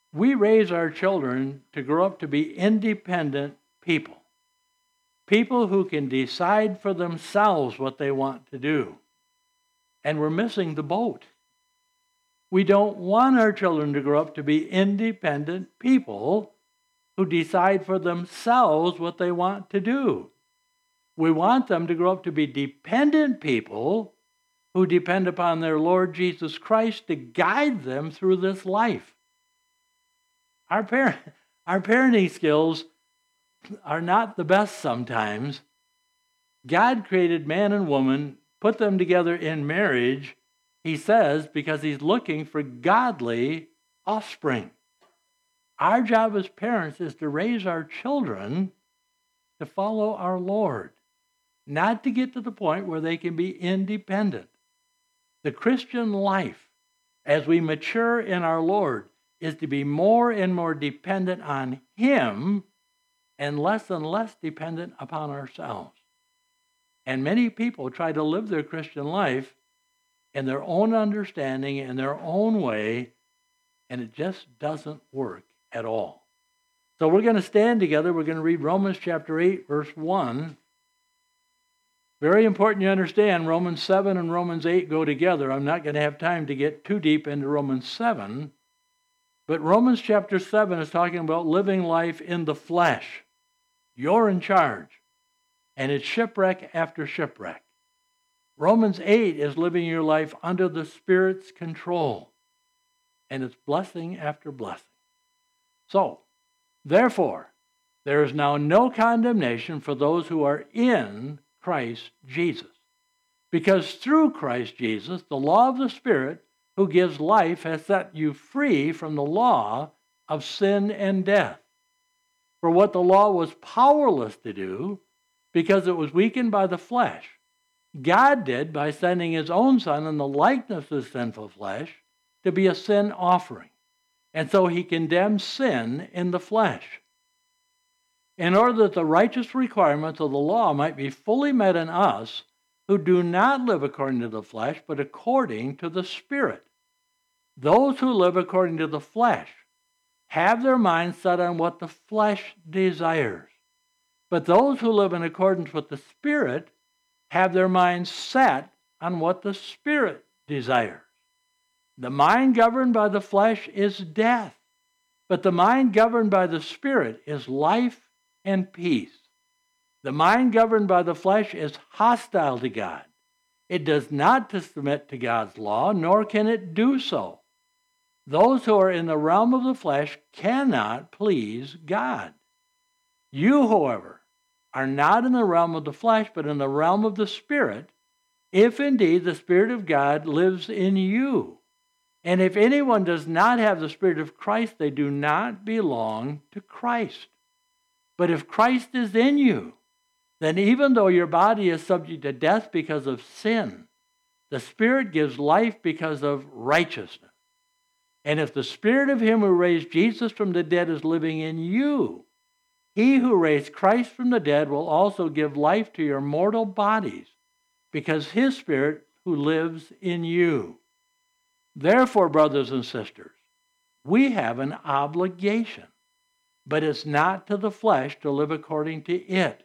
We raise our children to grow up to be independent people. People who can decide for themselves what they want to do. And we're missing the boat. We don't want our children to grow up to be independent people who decide for themselves what they want to do. We want them to grow up to be dependent people who depend upon their Lord Jesus Christ to guide them through this life. Our parenting skills are not the best sometimes. God created man and woman, put them together in marriage, he says, because he's looking for godly offspring. Our job as parents is to raise our children to follow our Lord, not to get to the point where they can be independent. The Christian life, as we mature in our Lord, is to be more and more dependent on him and less dependent upon ourselves. And many people try to live their Christian life in their own understanding, in their own way, and it just doesn't work at all. So we're going to stand together. We're going to read Romans chapter 8, verse 1. Very important you understand, Romans 7 and Romans 8 go together. I'm not going to have time to get too deep into Romans 7. But Romans chapter 7 is talking about living life in the flesh. You're in charge. And it's shipwreck after shipwreck. Romans 8 is living your life under the Spirit's control. And it's blessing after blessing. So, therefore, there is now no condemnation for those who are in Christ Jesus. Because through Christ Jesus, the law of the Spirit who gives life has set you free from the law of sin and death. For what the law was powerless to do, because it was weakened by the flesh, God did by sending his own Son in the likeness of sinful flesh to be a sin offering. And so he condemned sin in the flesh, in order that the righteous requirements of the law might be fully met in us who do not live according to the flesh, but according to the Spirit. Those who live according to the flesh have their minds set on what the flesh desires. But those who live in accordance with the Spirit have their minds set on what the Spirit desires. The mind governed by the flesh is death, but the mind governed by the Spirit is life and peace. The mind governed by the flesh is hostile to God. It does not submit to God's law, nor can it do so. Those who are in the realm of the flesh cannot please God. You, however, are not in the realm of the flesh, but in the realm of the Spirit, if indeed the Spirit of God lives in you. And if anyone does not have the Spirit of Christ, they do not belong to Christ. But if Christ is in you, then even though your body is subject to death because of sin, the Spirit gives life because of righteousness. And if the Spirit of him who raised Jesus from the dead is living in you, he who raised Christ from the dead will also give life to your mortal bodies, because his Spirit who lives in you. Therefore, brothers and sisters, we have an obligation, but it's not to the flesh to live according to it.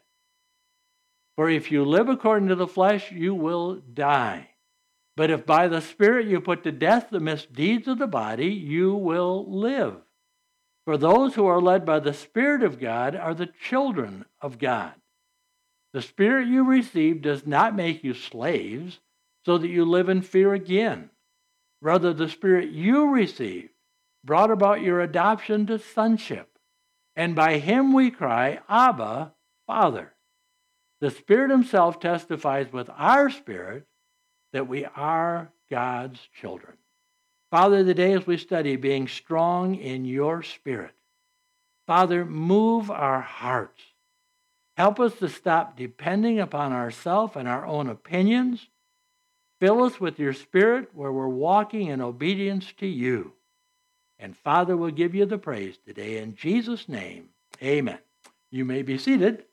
For if you live according to the flesh, you will die. But if by the Spirit you put to death the misdeeds of the body, you will live. For those who are led by the Spirit of God are the children of God. The Spirit you received does not make you slaves, so that you live in fear again. Rather, the Spirit you received brought about your adoption to sonship. And by him we cry, Abba, Father. The Spirit himself testifies with our spirit that we are God's children. Father, today as we study being strong in your Spirit, Father, move our hearts. Help us to stop depending upon ourselves and our own opinions. Fill us with your Spirit where we're walking in obedience to you. And Father, we'll give you the praise today. In Jesus' name, amen. You may be seated.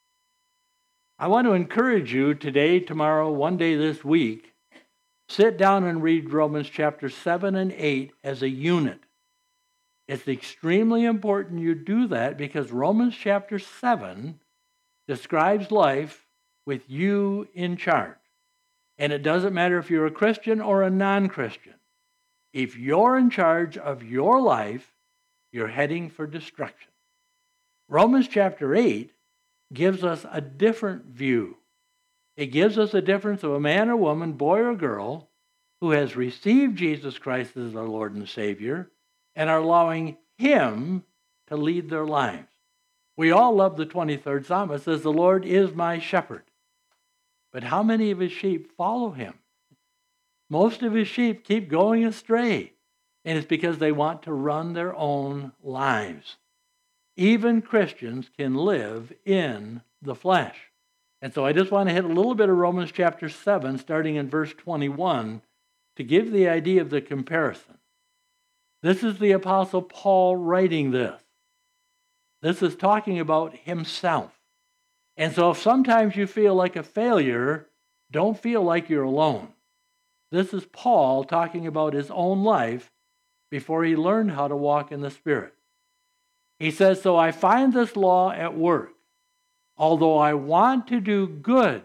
I want to encourage you today, tomorrow, one day this week, sit down and read Romans chapter 7 and 8 as a unit. It's extremely important you do that because Romans chapter 7 describes life with you in charge. And it doesn't matter if you're a Christian or a non-Christian. If you're in charge of your life, you're heading for destruction. Romans chapter 8 gives us a different view. It gives us a difference of a man or woman, boy or girl, who has received Jesus Christ as their Lord and Savior and are allowing Him to lead their lives. We all love the 23rd Psalm. It says, "The Lord is my shepherd." But how many of His sheep follow Him? Most of His sheep keep going astray, and it's because they want to run their own lives. Even Christians can live in the flesh. And so I just want to hit a little bit of Romans chapter 7, starting in verse 21, to give the idea of the comparison. This is the Apostle Paul writing this. This is talking about himself. And so if sometimes you feel like a failure, don't feel like you're alone. This is Paul talking about his own life before he learned how to walk in the Spirit. He says, "So I find this law at work. Although I want to do good,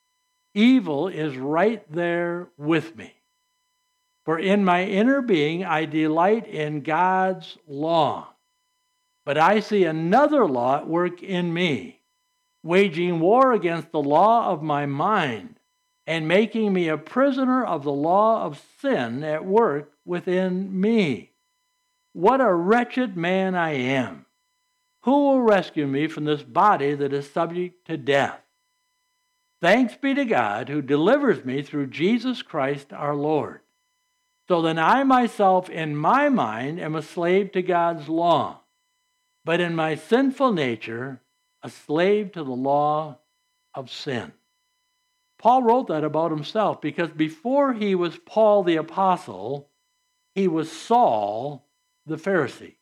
evil is right there with me. For in my inner being I delight in God's law. But I see another law at work in me, waging war against the law of my mind and making me a prisoner of the law of sin at work within me. What a wretched man I am! Who will rescue me from this body that is subject to death? Thanks be to God who delivers me through Jesus Christ our Lord. So then I myself in my mind am a slave to God's law, but in my sinful nature a slave to the law of sin." Paul wrote that about himself because before he was Paul the Apostle, he was Saul the Pharisee.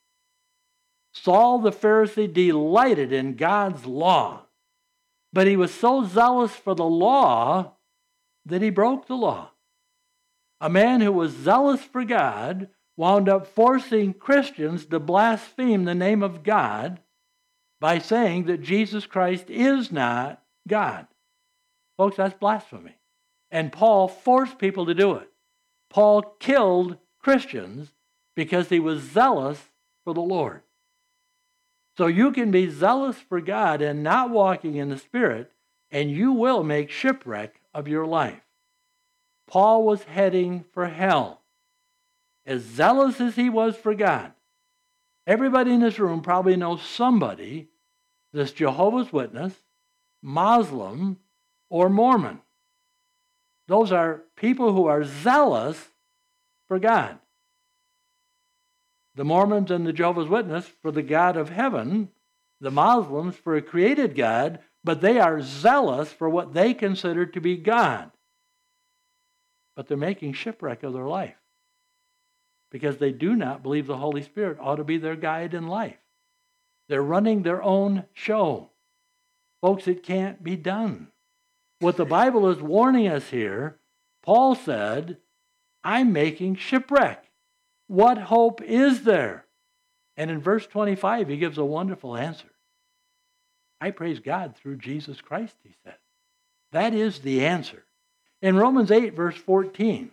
Saul the Pharisee delighted in God's law, but he was so zealous for the law that he broke the law. A man who was zealous for God wound up forcing Christians to blaspheme the name of God by saying that Jesus Christ is not God. Folks, that's blasphemy. And Paul forced people to do it. Paul killed Christians because he was zealous for the Lord. So you can be zealous for God and not walking in the Spirit, and you will make shipwreck of your life. Paul was heading for hell. As zealous as he was for God. Everybody in this room probably knows somebody that's Jehovah's Witness, Muslim, or Mormon. Those are people who are zealous for God. The Mormons and the Jehovah's Witness for the God of heaven, the Muslims for a created God, but they are zealous for what they consider to be God. But they're making shipwreck of their life because they do not believe the Holy Spirit ought to be their guide in life. They're running their own show. Folks, it can't be done. What the Bible is warning us here, Paul said, I'm making shipwreck. What hope is there? And in verse 25, he gives a wonderful answer. I praise God through Jesus Christ, he said. That is the answer. In Romans 8, verse 14,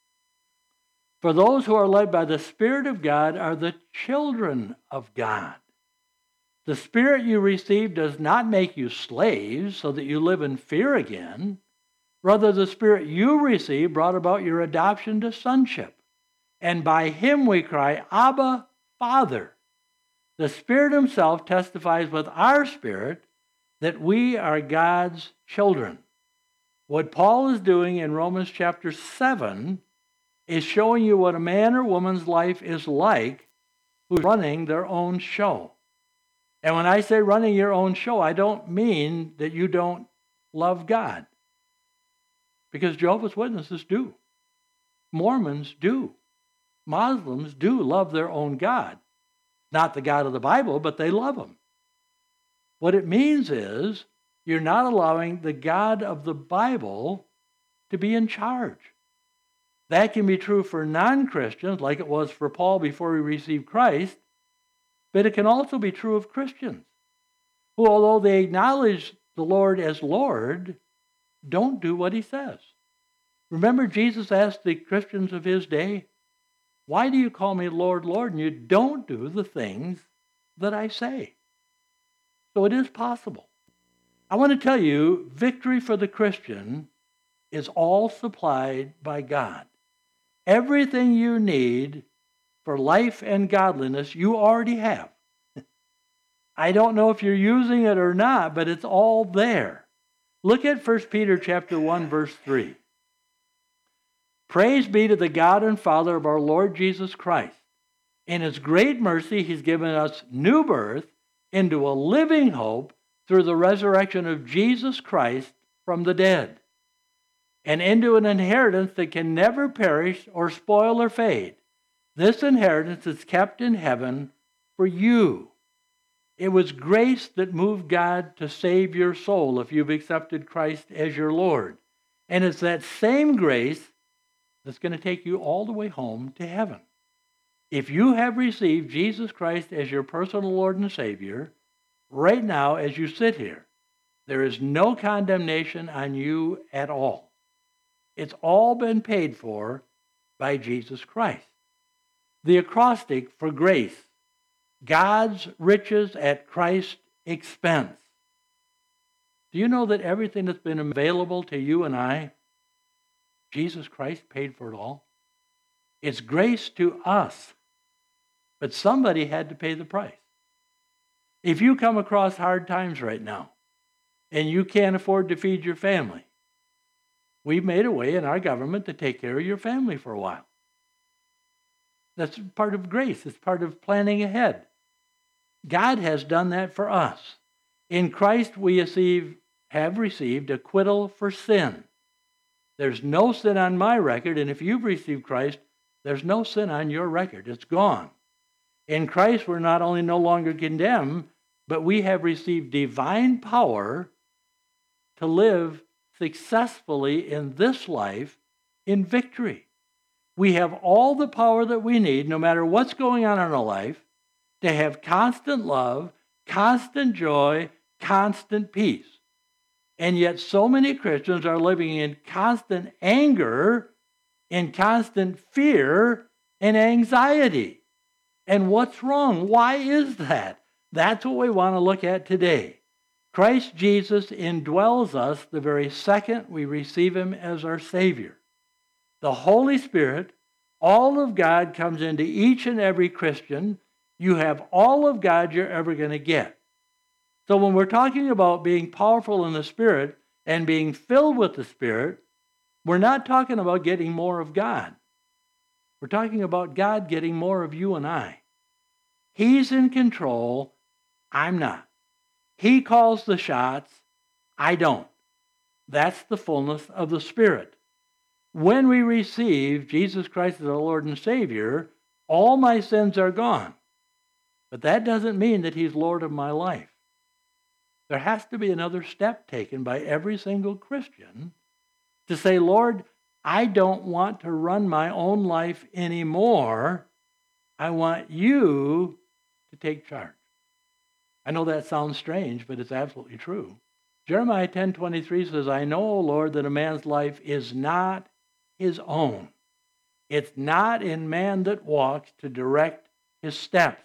for those who are led by the Spirit of God are the children of God. The Spirit you receive does not make you slaves so that you live in fear again. Rather, the Spirit you received brought about your adoption to sonship. And by Him we cry, Abba, Father. The Spirit Himself testifies with our spirit that we are God's children. What Paul is doing in Romans chapter 7 is showing you what a man or woman's life is like who's running their own show. And when I say running your own show, I don't mean that you don't love God. Because Jehovah's Witnesses do. Mormons do. Muslims do love their own God. Not the God of the Bible, but they love Him. What it means is you're not allowing the God of the Bible to be in charge. That can be true for non-Christians, like it was for Paul before he received Christ, But it can also be true of Christians who, although they acknowledge the Lord as Lord, don't do what he says. Remember, Jesus asked the Christians of his day, "Why do you call me Lord, Lord, and you don't do the things that I say?" So it is possible. I want to tell you, victory for the Christian is all supplied by God. Everything you need for life and godliness, you already have. I don't know if you're using it or not, but it's all there. Look at 1 Peter chapter 1, verse 3. Praise be to the God and Father of our Lord Jesus Christ. In his great mercy, he's given us new birth into a living hope through the resurrection of Jesus Christ from the dead, and into an inheritance that can never perish or spoil or fade. This inheritance is kept in heaven for you. It was grace that moved God to save your soul if you've accepted Christ as your Lord. And it's that same grace that's going to take you all the way home to heaven. If you have received Jesus Christ as your personal Lord and Savior, right now as you sit here, there is no condemnation on you at all. It's all been paid for by Jesus Christ. The acrostic for grace: God's riches at Christ's expense. Do you know that everything that's been available to you and I, Jesus Christ paid for it all? It's grace to us, but somebody had to pay the price. If you come across hard times right now and you can't afford to feed your family, we've made a way in our government to take care of your family for a while. That's part of grace. It's part of planning ahead. God has done that for us. In Christ, we have received acquittal for sin. There's no sin on my record, and if you've received Christ, there's no sin on your record. It's gone. In Christ, we're not only no longer condemned, but we have received divine power to live successfully in this life in victory. We have all the power that we need, no matter what's going on in our life, to have constant love, constant joy, constant peace. And yet so many Christians are living in constant anger, in constant fear, and anxiety. And what's wrong? Why is that? That's what we want to look at today. Christ Jesus indwells us the very second we receive him as our Savior. The Holy Spirit, all of God, comes into each and every Christian. You have all of God you're ever going to get. So when we're talking about being powerful in the Spirit and being filled with the Spirit, we're not talking about getting more of God. We're talking about God getting more of you and I. He's in control. I'm not. He calls the shots. I don't. That's the fullness of the Spirit. When we receive Jesus Christ as our Lord and Savior, all my sins are gone. But that doesn't mean that he's Lord of my life. There has to be another step taken by every single Christian to say, Lord, I don't want to run my own life anymore. I want you to take charge. I know that sounds strange, but it's absolutely true. Jeremiah 10:23 says, I know, O Lord, that a man's life is not his own. It's not in man that walks to direct his steps.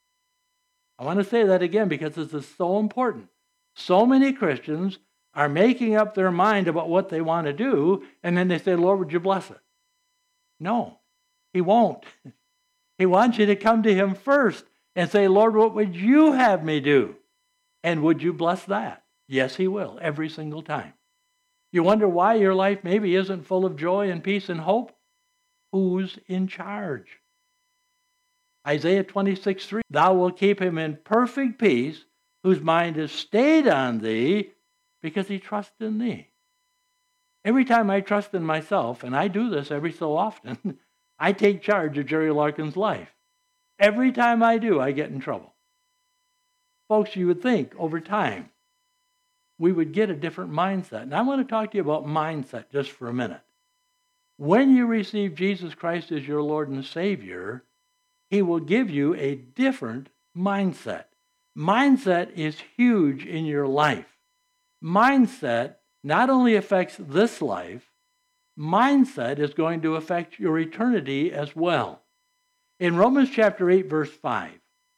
I want to say that again because this is so important. So many Christians are making up their mind about what they want to do, and then they say, Lord, would you bless it? No, he won't. He wants you to come to him first and say, Lord, what would you have me do? And would you bless that? Yes, he will, every single time. You wonder why your life maybe isn't full of joy and peace and hope? Who's in charge? Isaiah 26:3, thou wilt keep him in perfect peace, whose mind is stayed on thee, because he trusts in thee. Every time I trust in myself, and I do this every so often, I take charge of Jerry Larkin's life. Every time I do, I get in trouble. Folks, you would think over time we would get a different mindset. And I want to talk to you about mindset just for a minute. When you receive Jesus Christ as your Lord and Savior, he will give you a different mindset. Mindset is huge in your life. Mindset not only affects this life, mindset is going to affect your eternity as well. In Romans chapter 8, verse 5,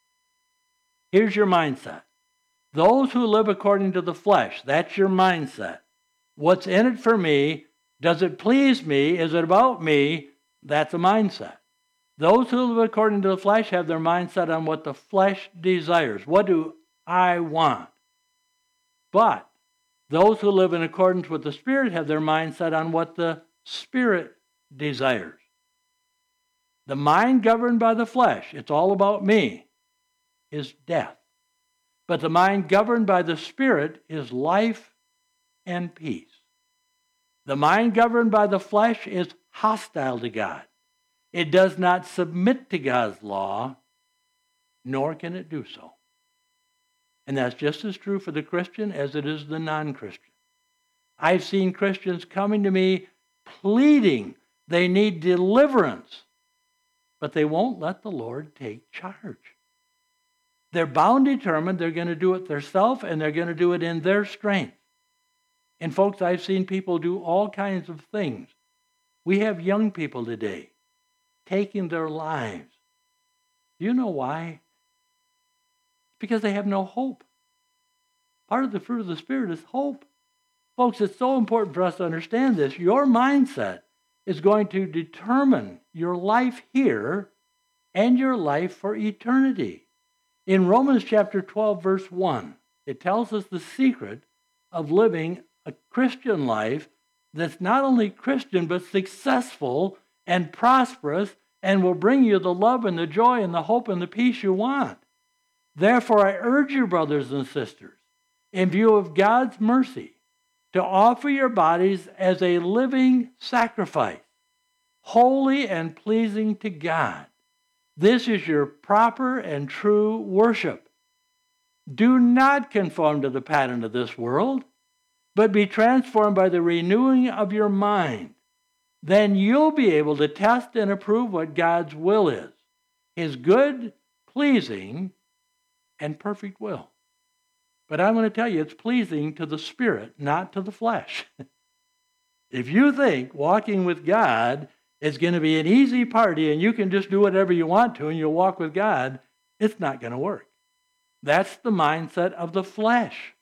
here's your mindset. Those who live according to the flesh, that's your mindset. What's in it for me? Does it please me? Is it about me? That's a mindset. Those who live according to the flesh have their mindset on what the flesh desires. What do I want? But those who live in accordance with the Spirit have their mindset on what the Spirit desires. The mind governed by the flesh, it's all about me, is death. But the mind governed by the Spirit is life and peace. The mind governed by the flesh is hostile to God. It does not submit to God's law, nor can it do so. And that's just as true for the Christian as it is the non-Christian. I've seen Christians coming to me pleading they need deliverance, but they won't let the Lord take charge. They're bound determined they're going to do it themselves, and they're going to do it in their strength. And folks, I've seen people do all kinds of things. We have young people today taking their lives. Do you know why? Because they have no hope. Part of the fruit of the Spirit is hope. Folks, it's so important for us to understand this. Your mindset is going to determine your life here and your life for eternity. In Romans chapter 12, verse 1, it tells us the secret of living a Christian life that's not only Christian, but successful and prosperous and will bring you the love and the joy and the hope and the peace you want. Therefore, I urge you, brothers and sisters, in view of God's mercy, to offer your bodies as a living sacrifice, holy and pleasing to God. This is your proper and true worship. Do not conform to the pattern of this world, but be transformed by the renewing of your mind. Then you'll be able to test and approve what God's will is, His good, pleasing, and perfect will. But I'm going to tell you, it's pleasing to the Spirit, not to the flesh. If you think walking with God is going to be an easy party and you can just do whatever you want to and you'll walk with God, it's not going to work. That's the mindset of the flesh.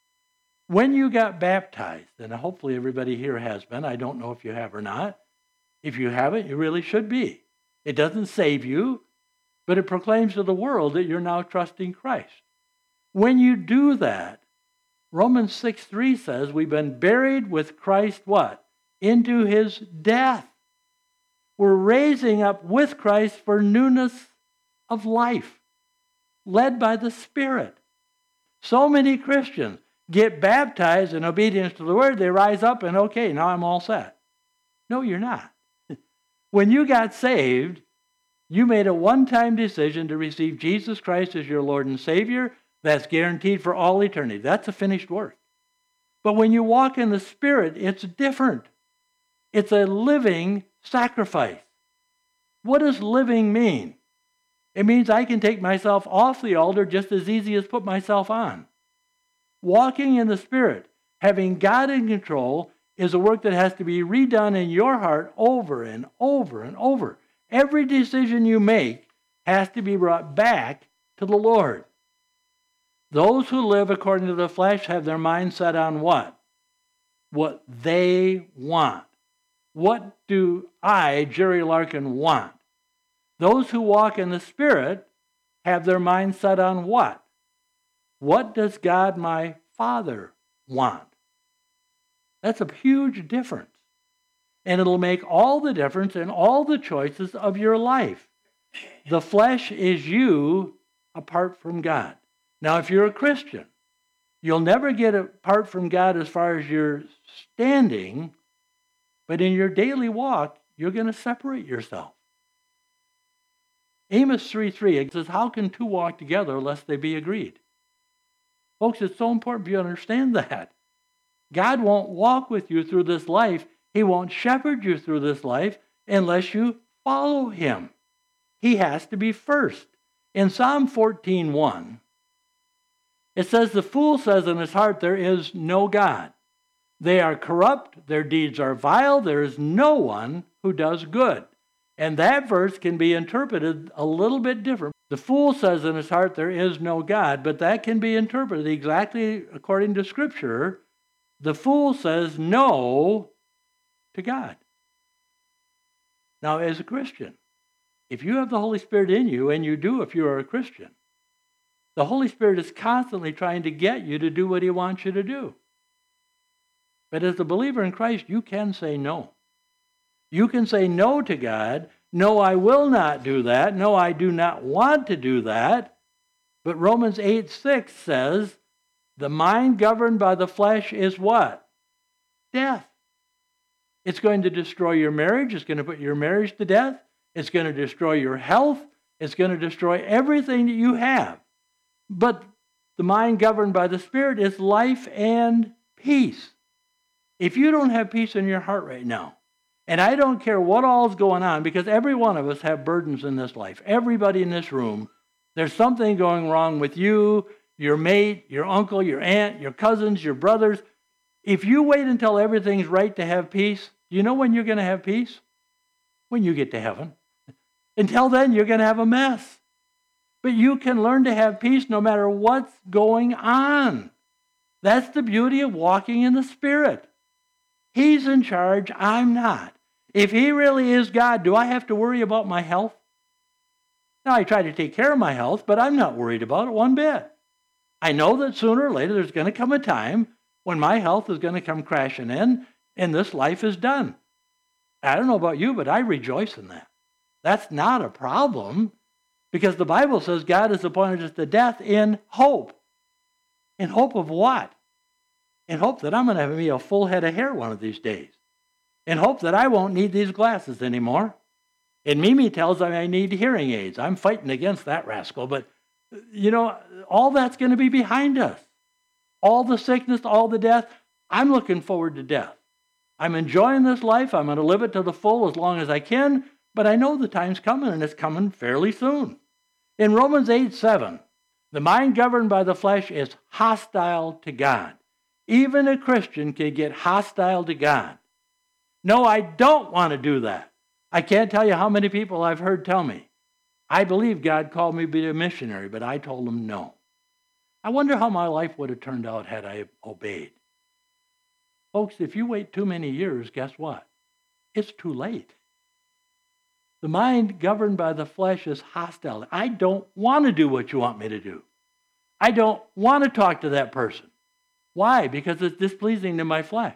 When you got baptized, and hopefully everybody here has been, I don't know if you have or not. If you haven't, you really should be. It doesn't save you, but it proclaims to the world that you're now trusting Christ. When you do that, Romans 6:3 says we've been buried with Christ what? Into His death. We're raising up with Christ for newness of life, led by the Spirit. So many Christians get baptized in obedience to the Word, they rise up and okay, now I'm all set. No, you're not. When you got saved, you made a one-time decision to receive Jesus Christ as your Lord and Savior. That's guaranteed for all eternity. That's a finished work. But when you walk in the Spirit, it's different. It's a living sacrifice. What does living mean? It means I can take myself off the altar just as easy as put myself on. Walking in the Spirit, having God in control, is a work that has to be redone in your heart over and over and over. Every decision you make has to be brought back to the Lord. Those who live according to the flesh have their mind set on what? What they want. What do I, Jerry Larkin, want? Those who walk in the Spirit have their mind set on what? What does God, my Father, want? That's a huge difference. And it'll make all the difference in all the choices of your life. The flesh is you apart from God. Now, if you're a Christian, you'll never get apart from God as far as your standing, but in your daily walk, you're going to separate yourself. Amos 3:3 says, how can two walk together lest they be agreed? Folks, it's so important for you to understand that. God won't walk with you through this life. He won't shepherd you through this life unless you follow Him. He has to be first. In Psalm 14:1, it says, "The fool says in his heart, there is no God. They are corrupt, their deeds are vile, there is no one who does good." And that verse can be interpreted a little bit different. The fool says in his heart, there is no God, but that can be interpreted exactly according to Scripture. The fool says no to God. Now, as a Christian, if you have the Holy Spirit in you, and you do if you are a Christian, the Holy Spirit is constantly trying to get you to do what He wants you to do. But as a believer in Christ, you can say no. You can say no to God. No, I will not do that. No, I do not want to do that. But Romans 8:6 says, the mind governed by the flesh is what? Death. It's going to destroy your marriage. It's going to put your marriage to death. It's going to destroy your health. It's going to destroy everything that you have. But the mind governed by the Spirit is life and peace. If you don't have peace in your heart right now, and I don't care what all's going on, because every one of us have burdens in this life. Everybody in this room, there's something going wrong with you, your mate, your uncle, your aunt, your cousins, your brothers. If you wait until everything's right to have peace, you know when you're going to have peace? When you get to heaven. Until then, you're going to have a mess. But you can learn to have peace no matter what's going on. That's the beauty of walking in the Spirit. He's in charge, I'm not. If He really is God, do I have to worry about my health? Now, I try to take care of my health, but I'm not worried about it one bit. I know that sooner or later there's going to come a time when my health is going to come crashing in, and this life is done. I don't know about you, but I rejoice in that. That's not a problem, because the Bible says God has appointed us to death in hope. In hope of what? In hope that I'm going to have me a full head of hair one of these days. In hope that I won't need these glasses anymore. And Mimi tells me I need hearing aids. I'm fighting against that rascal. But, all that's going to be behind us. All the sickness, all the death. I'm looking forward to death. I'm enjoying this life. I'm going to live it to the full as long as I can. But I know the time's coming, and it's coming fairly soon. In Romans 8:7, the mind governed by the flesh is hostile to God. Even a Christian can get hostile to God. No, I don't want to do that. I can't tell you how many people I've heard tell me, I believe God called me to be a missionary, but I told them no. I wonder how my life would have turned out had I obeyed. Folks, if you wait too many years, guess what? It's too late. The mind governed by the flesh is hostile. I don't want to do what you want me to do. I don't want to talk to that person. Why? Because it's displeasing to my flesh.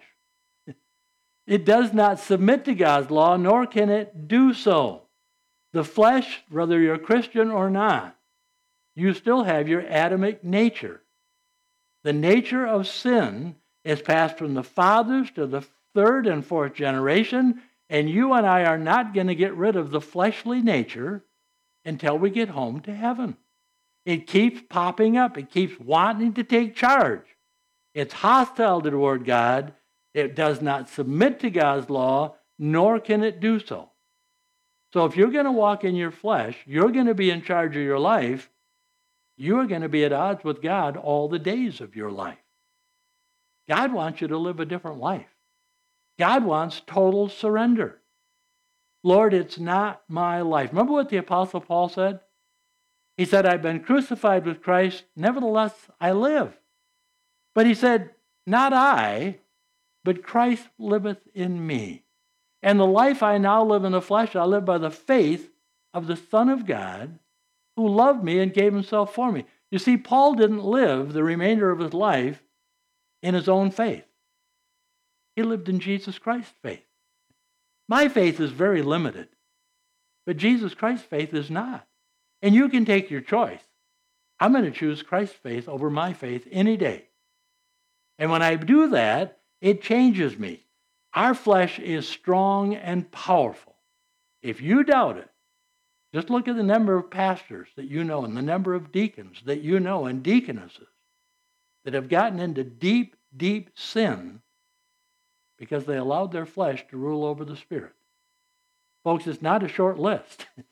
It does not submit to God's law, nor can it do so. The flesh, whether you're a Christian or not, you still have your Adamic nature. The nature of sin is passed from the fathers to the third and fourth generation, and you and I are not going to get rid of the fleshly nature until we get home to heaven. It keeps popping up. It keeps wanting to take charge. It's hostile toward God. It does not submit to God's law, nor can it do so. So if you're going to walk in your flesh, you're going to be in charge of your life, you are going to be at odds with God all the days of your life. God wants you to live a different life. God wants total surrender. Lord, it's not my life. Remember what the Apostle Paul said? He said, I've been crucified with Christ, nevertheless I live. But he said, not I, but Christ liveth in me. And the life I now live in the flesh, I live by the faith of the Son of God, who loved me and gave himself for me. You see, Paul didn't live the remainder of his life in his own faith. He lived in Jesus Christ's faith. My faith is very limited, but Jesus Christ's faith is not. And you can take your choice. I'm going to choose Christ's faith over my faith any day. And when I do that, it changes me. Our flesh is strong and powerful. If you doubt it, just look at the number of pastors that you know and the number of deacons that you know and deaconesses that have gotten into deep, deep sin because they allowed their flesh to rule over the Spirit. Folks, it's not a short list.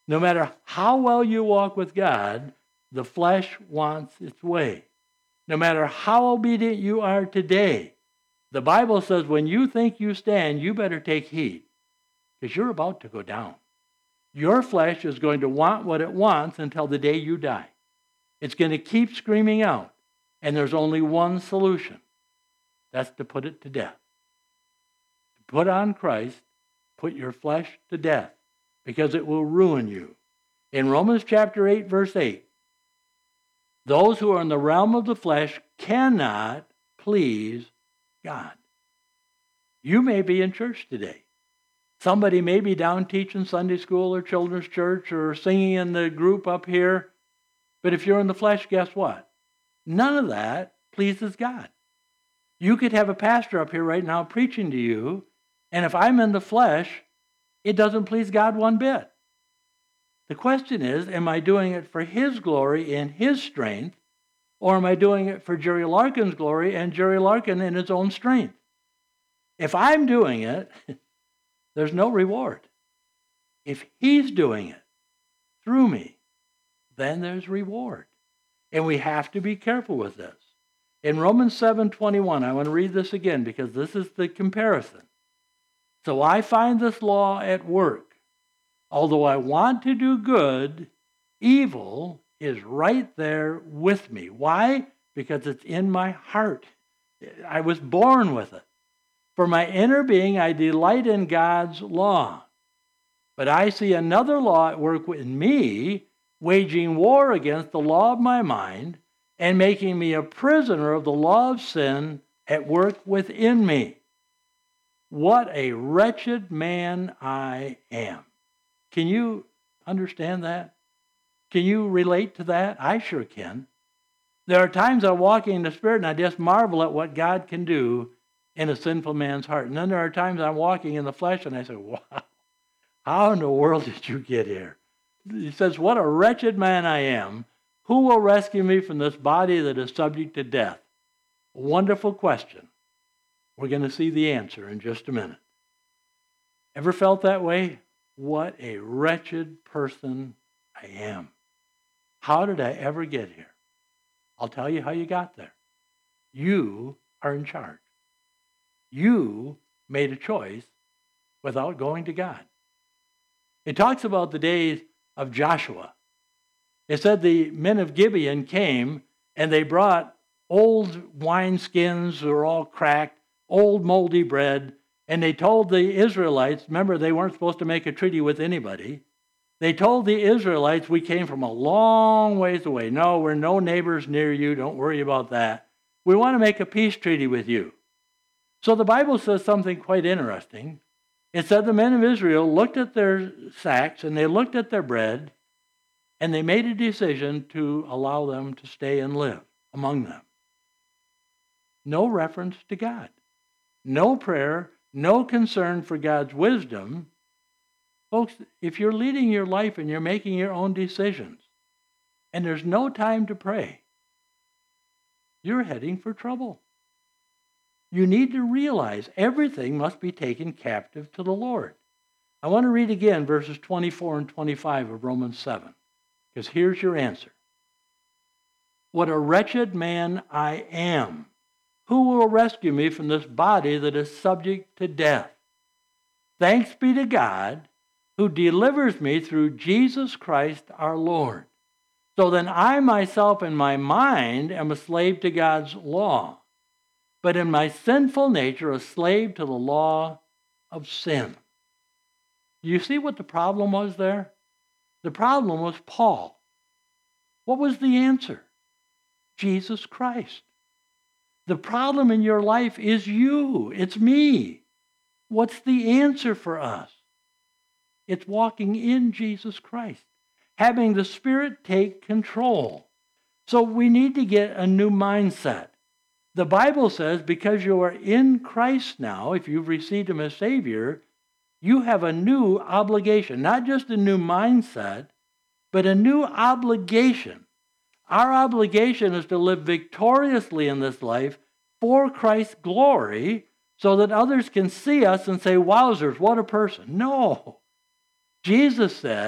No matter how well you walk with God, the flesh wants its way. No matter how obedient you are today, the Bible says when you think you stand, you better take heed, because you're about to go down. Your flesh is going to want what it wants until the day you die. It's going to keep screaming out, and there's only one solution. That's to put it to death. To put on Christ, put your flesh to death, because it will ruin you. In Romans chapter 8, verse 8, those who are in the realm of the flesh cannot please God. You may be in church today. Somebody may be down teaching Sunday school or children's church or singing in the group up here. But if you're in the flesh, guess what? None of that pleases God. You could have a pastor up here right now preaching to you, and if I'm in the flesh, it doesn't please God one bit. The question is, am I doing it for His glory and His strength, or am I doing it for Jerry Larkin's glory and Jerry Larkin in his own strength? If I'm doing it, there's no reward. If He's doing it through me, then there's reward. And we have to be careful with this. In Romans 7:21, I want to read this again because this is the comparison. So I find this law at work. Although I want to do good, evil is right there with me. Why? Because it's in my heart. I was born with it. For my inner being, I delight in God's law. But I see another law at work in me, waging war against the law of my mind and making me a prisoner of the law of sin at work within me. What a wretched man I am. Can you understand that? Can you relate to that? I sure can. There are times I'm walking in the Spirit and I just marvel at what God can do in a sinful man's heart. And then there are times I'm walking in the flesh and I say, wow, how in the world did you get here? He says, what a wretched man I am. Who will rescue me from this body that is subject to death? A wonderful question. We're going to see the answer in just a minute. Ever felt that way? What a wretched person I am. How did I ever get here? I'll tell you how you got there. You are in charge. You made a choice without going to God. It talks about the days of Joshua. It said the men of Gibeon came and they brought old wineskins that were all cracked, old moldy bread, and they told the Israelites, remember they weren't supposed to make a treaty with anybody. They told the Israelites, we came from a long ways away. No, we're no neighbors near you. Don't worry about that. We want to make a peace treaty with you. So the Bible says something quite interesting. It said the men of Israel looked at their sacks and they looked at their bread and they made a decision to allow them to stay and live among them. No reference to God. No prayer, no concern for God's wisdom. Folks, if you're leading your life and you're making your own decisions and there's no time to pray, you're heading for trouble. You need to realize everything must be taken captive to the Lord. I want to read again verses 24 and 25 of Romans 7, because here's your answer. What a wretched man I am. Who will rescue me from this body that is subject to death? Thanks be to God who delivers me through Jesus Christ our Lord. So then I myself in my mind am a slave to God's law, but in my sinful nature a slave to the law of sin. You see what the problem was there? The problem was Paul. What was the answer? Jesus Christ. The problem in your life is you. It's me. What's the answer for us? It's walking in Jesus Christ, having the Spirit take control. So we need to get a new mindset. The Bible says because you are in Christ now, if you've received Him as Savior, you have a new obligation, not just a new mindset, but a new obligation. Our obligation is to live victoriously in this life for Christ's glory so that others can see us and say, wowzers, what a person. No. Jesus said,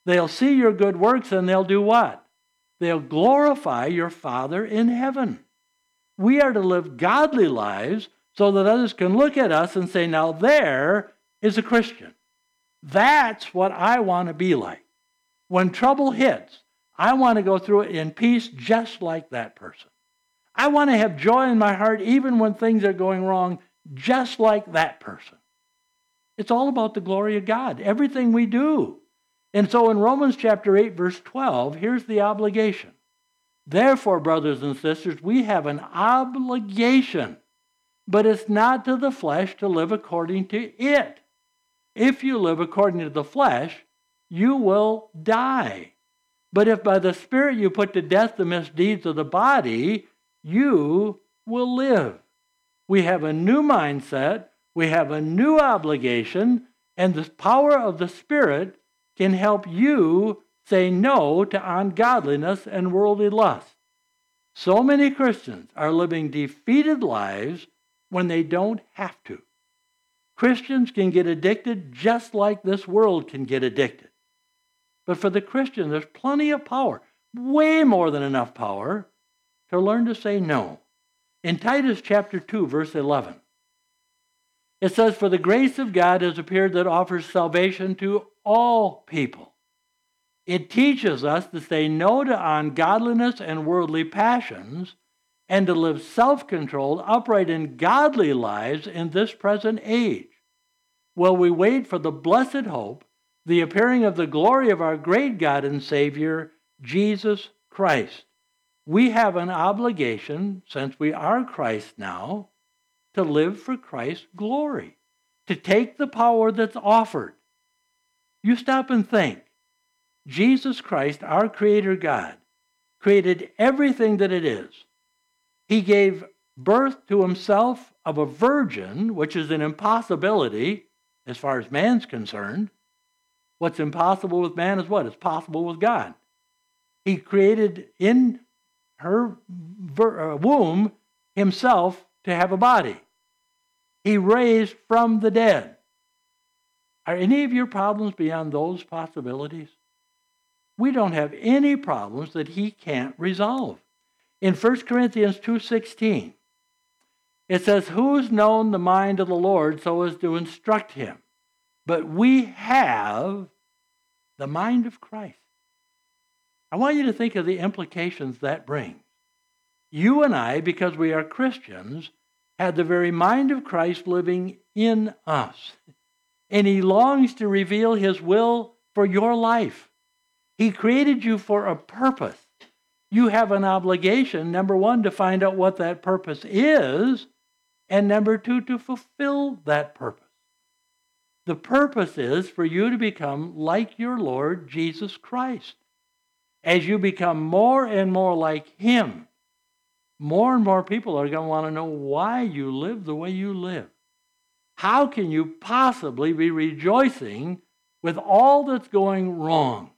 They'll see your good works and they'll do what? They'll glorify your Father in heaven. We are to live godly lives so that others can look at us and say, now there is a Christian. That's what I want to be like. When trouble hits, I want to go through it in peace just like that person. I want to have joy in my heart even when things are going wrong, just like that person. It's all about the glory of God, everything we do. And so in Romans chapter 8, verse 12, here's the obligation. Therefore, brothers and sisters, we have an obligation, but it's not to the flesh to live according to it. If you live according to the flesh, you will die. But if by the Spirit you put to death the misdeeds of the body, you will live. We have a new mindset, we have a new obligation, and the power of the Spirit can help you say no to ungodliness and worldly lust. So many Christians are living defeated lives when they don't have to. Christians can get addicted just like this world can get addicted. But for the Christian, there's plenty of power, way more than enough power, to learn to say no. In Titus chapter 2, verse 11, it says, "For the grace of God has appeared that offers salvation to all people." It teaches us to say no to ungodliness and worldly passions and to live self-controlled, upright, and godly lives in this present age, while we wait for the blessed hope, the appearing of the glory of our great God and Savior, Jesus Christ. We have an obligation, since we are Christ now, to live for Christ's glory, to take the power that's offered. You stop and think. Jesus Christ, our Creator God, created everything that it is. He gave birth to himself of a virgin, which is an impossibility as far as man's concerned. What's impossible with man is what? It's possible with God. He created in her womb himself to have a body. He raised from the dead. Are any of your problems beyond those possibilities? We don't have any problems that he can't resolve. In 1 Corinthians 2:16, it says, "Who's known the mind of the Lord so as to instruct him? But we have the mind of Christ." I want you to think of the implications that brings. You and I, because we are Christians, have the very mind of Christ living in us. And he longs to reveal his will for your life. He created you for a purpose. You have an obligation, number one, to find out what that purpose is, and number two, to fulfill that purpose. The purpose is for you to become like your Lord Jesus Christ. As you become more and more like him, more and more people are going to want to know why you live the way you live. How can you possibly be rejoicing with all that's going wrong?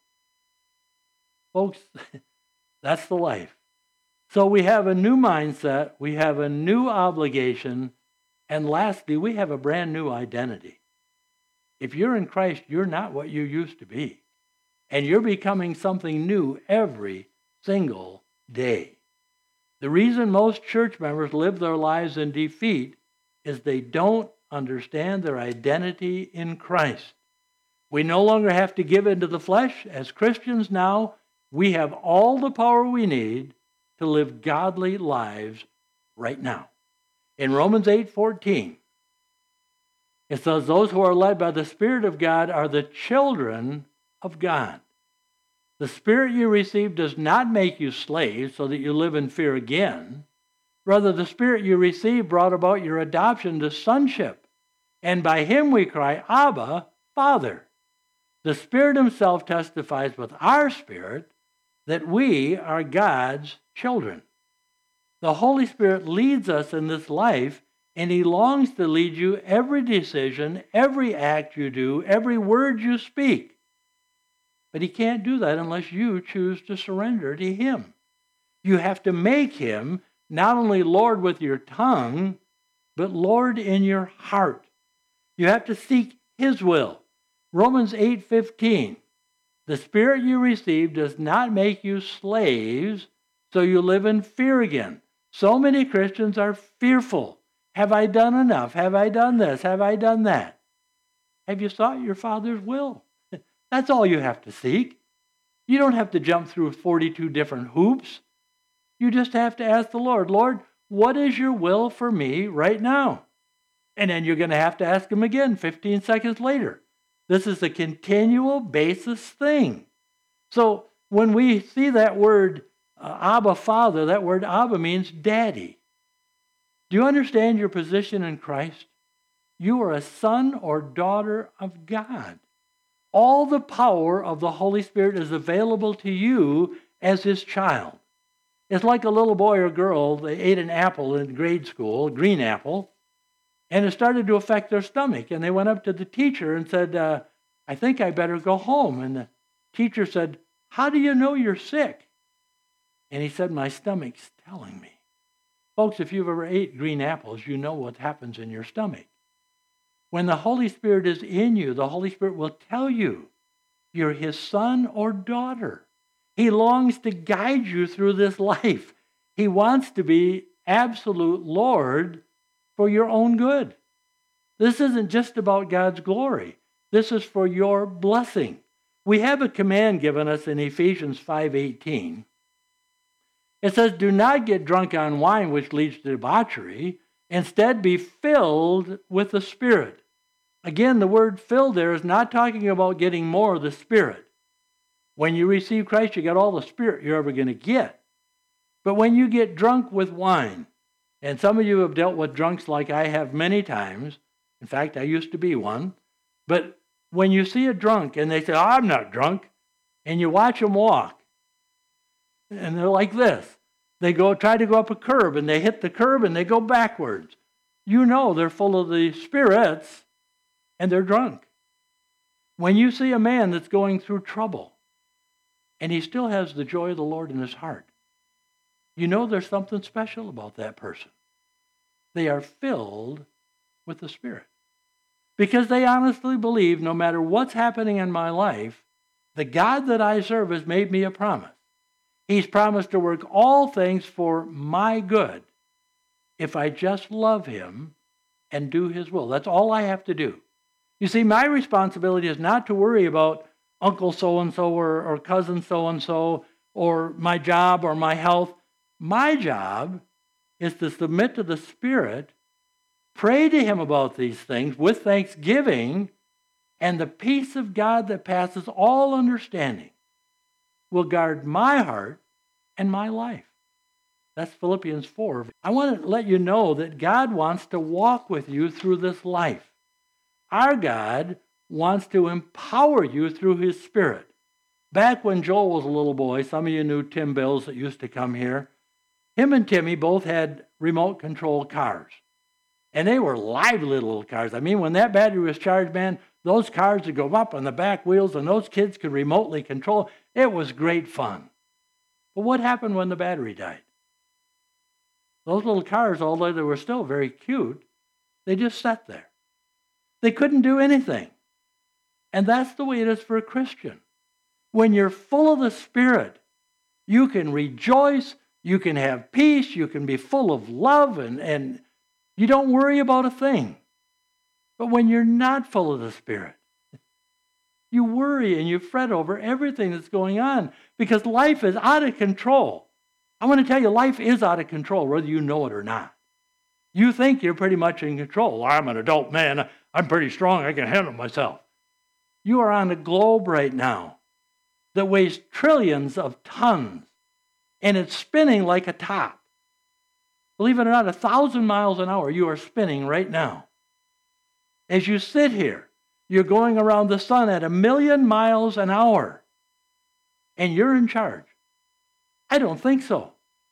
Folks, that's the life. So we have a new mindset, we have a new obligation, and lastly, we have a brand new identity. If you're in Christ, you're not what you used to be. And you're becoming something new every single day. The reason most church members live their lives in defeat is they don't understand their identity in Christ. We no longer have to give into the flesh. As Christians now, we have all the power we need to live godly lives right now. In Romans 8:14, it says, "Those who are led by the Spirit of God are the children of God." The Spirit you receive does not make you slaves so that you live in fear again. Rather, the Spirit you received brought about your adoption to sonship. And by him we cry, "Abba, Father." The Spirit himself testifies with our spirit that we are God's children. The Holy Spirit leads us in this life, and he longs to lead you every decision, every act you do, every word you speak. But he can't do that unless you choose to surrender to him. You have to make him not only Lord with your tongue, but Lord in your heart. You have to seek his will. Romans 8:15 The Spirit you received does not make you slaves, so you live in fear again. So many Christians are fearful. Have I done enough? Have I done this? Have I done that? Have you sought your Father's will? That's all you have to seek. You don't have to jump through 42 different hoops. You just have to ask the Lord, Lord, what is your will for me right now? And then you're going to have to ask him again 15 seconds later. This is a continual basis thing. So when we see that word Abba, Father, that word Abba means daddy. Do you understand your position in Christ? You are a son or daughter of God. All the power of the Holy Spirit is available to you as his child. It's like a little boy or girl, they ate an apple in grade school, a green apple, and it started to affect their stomach. And they went up to the teacher and said, I think I better go home. And the teacher said, how do you know you're sick? And he said, my stomach's telling me. Folks, if you've ever ate green apples, you know what happens in your stomach. When the Holy Spirit is in you, the Holy Spirit will tell you you're his son or daughter. He longs to guide you through this life. He wants to be absolute Lord for your own good. This isn't just about God's glory. This is for your blessing. We have a command given us in Ephesians 5:18. It says, do not get drunk on wine, which leads to debauchery. Instead, be filled with the Spirit. Again, the word filled there is not talking about getting more of the Spirit. When you receive Christ, you get all the Spirit you're ever going to get. But when you get drunk with wine, and some of you have dealt with drunks like I have many times. In fact, I used to be one. But when you see a drunk and they say, I'm not drunk, and you watch them walk, and they're like this. They try to go up a curb, and they hit the curb, and they go backwards. You know they're full of the spirits, and they're drunk. When you see a man that's going through trouble, and he still has the joy of the Lord in his heart, you know there's something special about that person. They are filled with the Spirit. Because they honestly believe no matter what's happening in my life, the God that I serve has made me a promise. He's promised to work all things for my good if I just love him and do his will. That's all I have to do. You see, my responsibility is not to worry about Uncle so-and-so or cousin so-and-so or my job or my health. My job is to submit to the Spirit, pray to him about these things with thanksgiving, and the peace of God that passes all understanding will guard my heart and my life. That's Philippians 4. I want to let you know that God wants to walk with you through this life. Our God wants to empower you through his Spirit. Back when Joel was a little boy, some of you knew Tim Bills that used to come here. Him and Timmy both had remote control cars. And they were lively little cars. I mean, when that battery was charged, man, those cars would go up on the back wheels and those kids could remotely control. It was great fun. But what happened when the battery died? Those little cars, although they were still very cute, they just sat there. They couldn't do anything. And that's the way it is for a Christian. When you're full of the Spirit, you can rejoice, you can have peace, you can be full of love, and you don't worry about a thing. But when you're not full of the Spirit, you worry and you fret over everything that's going on because life is out of control. I want to tell you, life is out of control, whether you know it or not. You think you're pretty much in control. Well, I'm an adult man. I'm pretty strong. I can handle myself. You are on a globe right now that weighs trillions of tons, and it's spinning like a top. Believe it or not, 1,000 miles an hour you are spinning right now. As you sit here, you're going around the sun at 1,000,000 miles an hour, and you're in charge. I don't think so.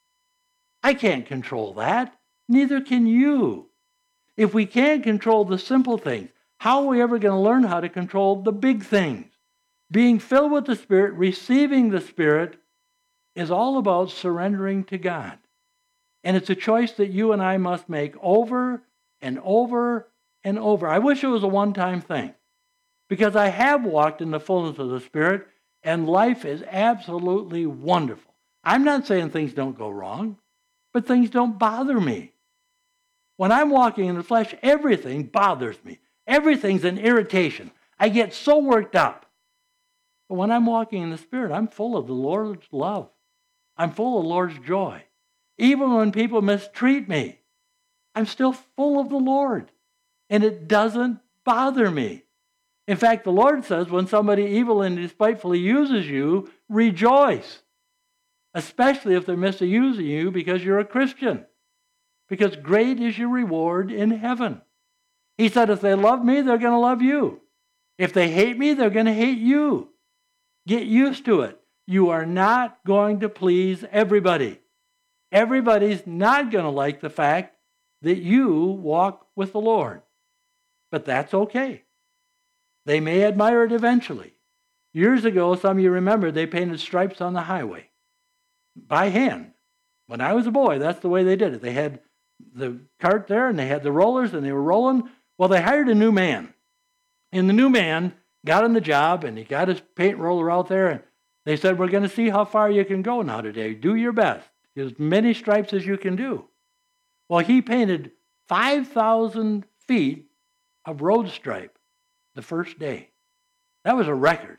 I can't control that. Neither can you. If we can't control the simple things, how are we ever going to learn how to control the big things? Being filled with the Spirit, receiving the Spirit, is all about surrendering to God. And it's a choice that you and I must make over and over and over. I wish it was a one-time thing, because I have walked in the fullness of the Spirit, And life is absolutely wonderful. I'm not saying things don't go wrong, but things don't bother me. When I'm walking in the flesh, everything bothers me. Everything's an irritation. I get so worked up. But when I'm walking in the Spirit, I'm full of the Lord's love. I'm full of the Lord's joy. Even when people mistreat me, I'm still full of the Lord. And it doesn't bother me. In fact, the Lord says when somebody evil and despitefully uses you, rejoice. Especially if they're misusing you because you're a Christian. Because great is your reward in heaven. He said, if they love me, they're going to love you. If they hate me, they're going to hate you. Get used to it. You are not going to please everybody. Everybody's not going to like the fact that you walk with the Lord. But that's okay. They may admire it eventually. Years ago, some of you remember, they painted stripes on the highway by hand. When I was a boy, that's the way they did it. They had the cart there, and they had the rollers, and they were rolling. Well, they hired a new man. And the new man got on the job, and he got his paint roller out there, and they said, we're going to see how far you can go now today. Do your best. As many stripes as you can do. Well, he painted 5,000 feet of road stripe the first day. That was a record.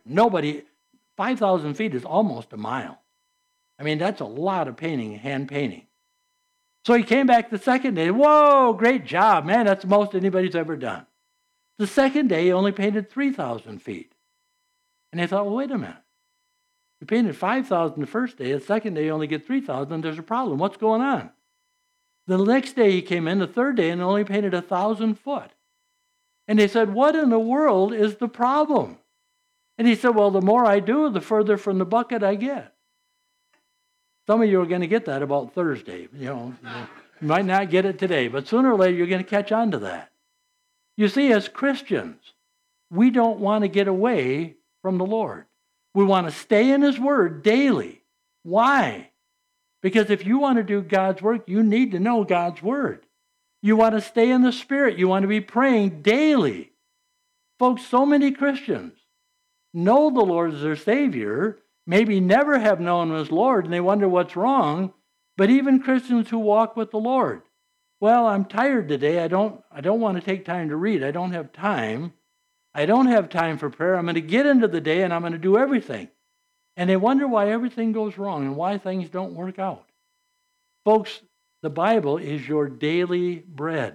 5,000 feet is almost a mile. I mean, that's a lot of painting, hand painting. So he came back the second day. Whoa, great job, man. That's the most anybody's ever done. The second day, he only painted 3,000 feet. And they thought, well, wait a minute. You painted 5,000 the first day. The second day, you only get 3,000. There's a problem. What's going on? The next day, he came in, the third day, and only painted 1,000 foot. And they said, what in the world is the problem? And he said, well, the more I do, the further from the bucket I get. Some of you are going to get that about Thursday. You might not get it today, but sooner or later, you're going to catch on to that. You see, as Christians, we don't want to get away from the Lord. We want to stay in His Word daily. Why? Because if you want to do God's work, you need to know God's Word. You want to stay in the Spirit. You want to be praying daily. Folks, so many Christians know the Lord as their Savior, maybe never have known Him as Lord, and they wonder what's wrong. But even Christians who walk with the Lord, well, I'm tired today. I don't want to take time to read. I don't have time. I don't have time for prayer. I'm going to get into the day and I'm going to do everything. And they wonder why everything goes wrong and why things don't work out. Folks, the Bible is your daily bread.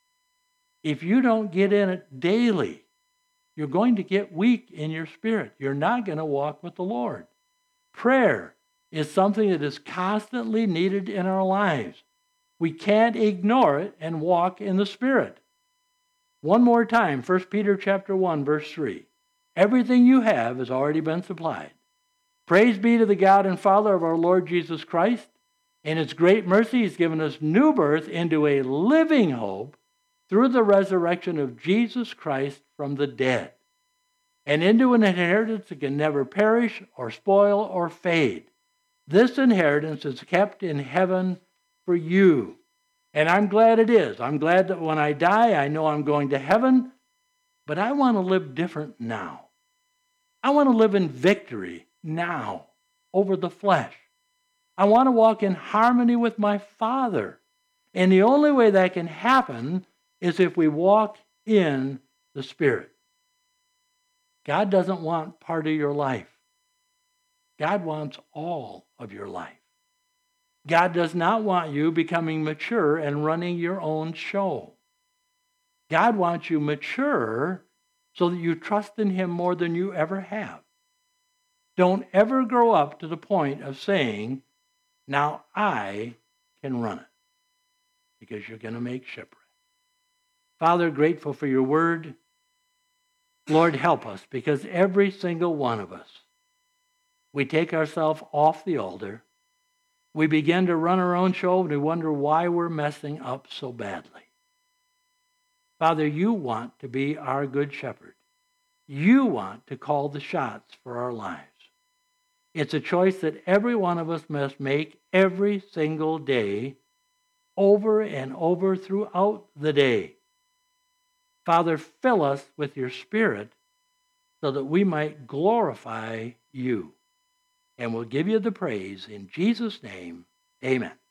If you don't get in it daily, you're going to get weak in your spirit. You're not going to walk with the Lord. Prayer is something that is constantly needed in our lives. We can't ignore it and walk in the Spirit. One more time, 1 Peter chapter 1, verse 3. Everything you have has already been supplied. Praise be to the God and Father of our Lord Jesus Christ. In His great mercy, He's given us new birth into a living hope through the resurrection of Jesus Christ from the dead, and into an inheritance that can never perish or spoil or fade. This inheritance is kept in heaven for you. And I'm glad it is. I'm glad that when I die, I know I'm going to heaven, but I want to live different now. I want to live in victory now over the flesh. I want to walk in harmony with my Father. And the only way that can happen is if we walk in the Spirit. God doesn't want part of your life. God wants all of your life. God does not want you becoming mature and running your own show. God wants you mature so that you trust in Him more than you ever have. Don't ever grow up to the point of saying, now I can run it, because you're going to make shipwreck. Father, grateful for your word. Lord, help us, because every single one of us, we take ourselves off the altar. We begin to run our own show, and we wonder why we're messing up so badly. Father, you want to be our good shepherd. You want to call the shots for our lives. It's a choice that every one of us must make every single day, over and over throughout the day. Father, fill us with your Spirit so that we might glorify you. And we'll give you the praise in Jesus' name. Amen.